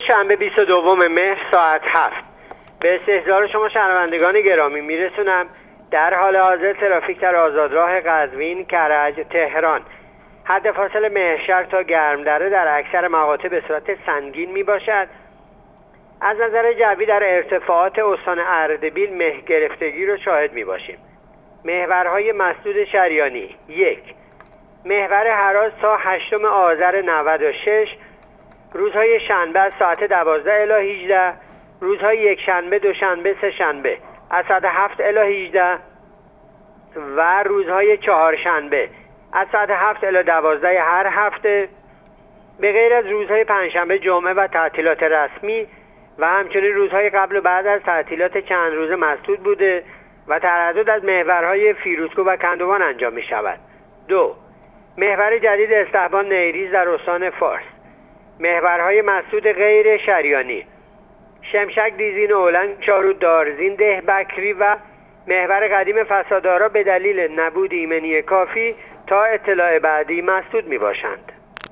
شنبه 22 مهر ساعت 7 به استحضار شما شنوندگان گرامی میرسونم. در حال حاضر ترافیک در آزادراه قزوین کرج تهران حد فاصل مهرشهر تا گرمدره در اکثر مقاطع به صورت سنگین می باشد. از نظر جوی در ارتفاعات استان اردبیل مه گرفتگی رو شاهد می باشیم. محورهای مسدود شریانی: 1. محور هراز تا 8 آذر 96 روزهای شنبه از ساعت 12 الی 18، روزهای یک شنبه، دوشنبه، سه شنبه از ساعت 7 الی 18 و روزهای چهارشنبه از ساعت 7 الی 12 هر هفته، به غیر از روزهای پنجشنبه، جمعه و تعطیلات رسمی و همچنین روزهای قبل و بعد از تعطیلات چند روز مسدود بوده و تردد از محورهای فیروزکوه و کندوان انجام می شود. 2. محور جدید استحبان نیریز در استان فارس. محورهای مسدود غیر شریانی: شمشک، دیزین، اولنگ، چارود، دارزین، ده بکری و محور قدیم فسادارا به دلیل نبود ایمنی کافی تا اطلاع بعدی مسدود می باشند.